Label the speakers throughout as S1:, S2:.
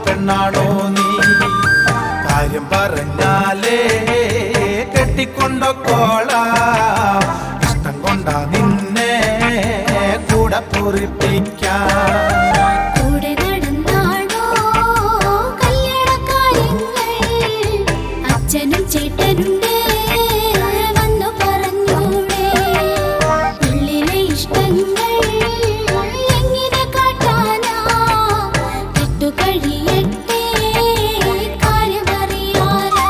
S1: പൊട്ടിപ്പെണ്ണാണോ നീ? കാര്യം പറഞ്ഞാലേ കെട്ടിക്കൊണ്ടോള, ഇഷ്ടം കൊണ്ടാ നിന്നെ കൂടെ പൊറിപ്പിക്കാൻ.
S2: അച്ഛനും ചേട്ടനുണ്ട് വന്നു പറഞ്ഞൂടെ, ഉള്ളിലെ ഇഷ്ടങ്ങൾ എങ്ങനെ കാട്ടാനാ? ഇട്ടു കഴിയട്ടെ കാര്യമറിയാനാ.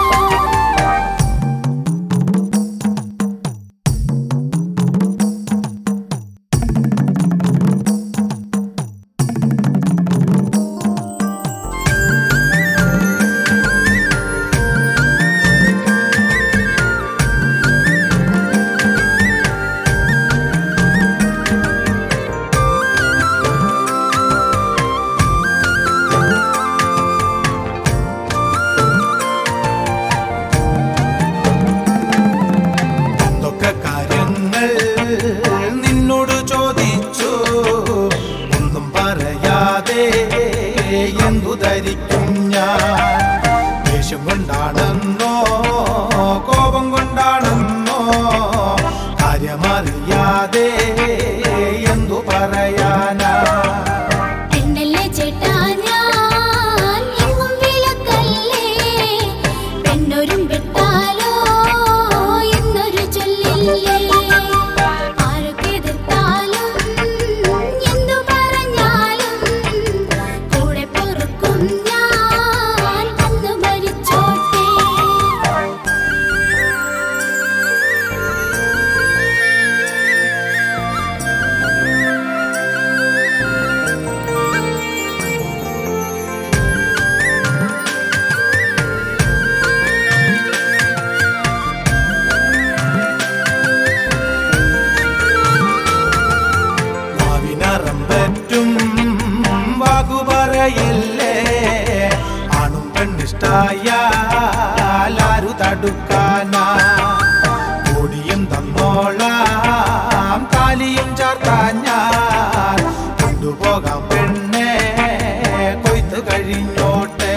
S1: നിന്നോട് ചോദിച്ചു ഒന്നും പറയാതെ എന്തു ധരിക്കും ഞാൻ? ദേഷ്യം കൊണ്ടാണെന്നോ കോപം കൊണ്ടാണെന്നോ കാര്യമറിയാതെ എന്തു പറയാനാ? വാകുപറയില്ലേ ആണും പെണ്ണിഷ്ടായാലാരു തടുക്കാനാ? കോടിയും തന്നോളാം താലിയും ചാർത്താൻ ഞാൻ, കൊണ്ടുപോകാം പെണ്ണെ കൊയ്ത്ത് കഴിഞ്ഞോട്ടെ.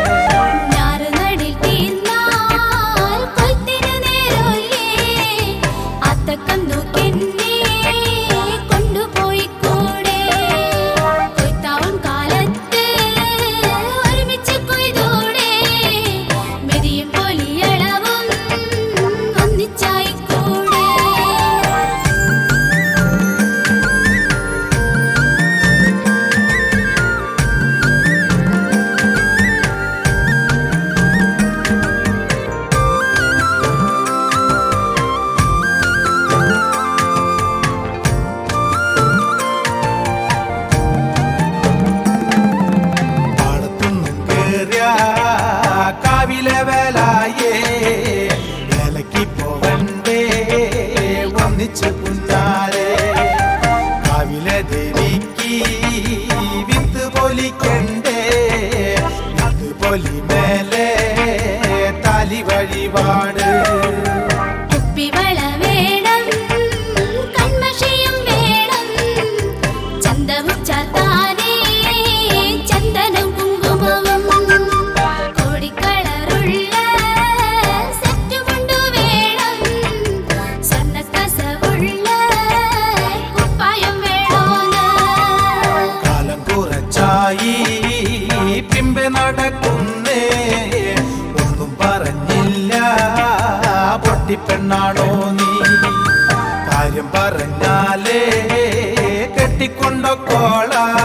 S1: കാവിലെ വേലായേ വേലയ്ക്ക് പോകണ്ടേ ഒന്നിച്ച് പുന്നാരെ? കാവിലെ ദേവിക്ക് വിത്ത് പൊലിക്കണ്ടേ? വിത്ത് പൊലി മേലെ താലി വഴിപാട്. പിമ്പെ നടക്കുന്നേ ഒന്നും പറഞ്ഞില്ല, പൊട്ടിപ്പെണ്ണാണോ നീ? കാര്യം പറഞ്ഞാലേ കെട്ടിക്കൊണ്ടോള,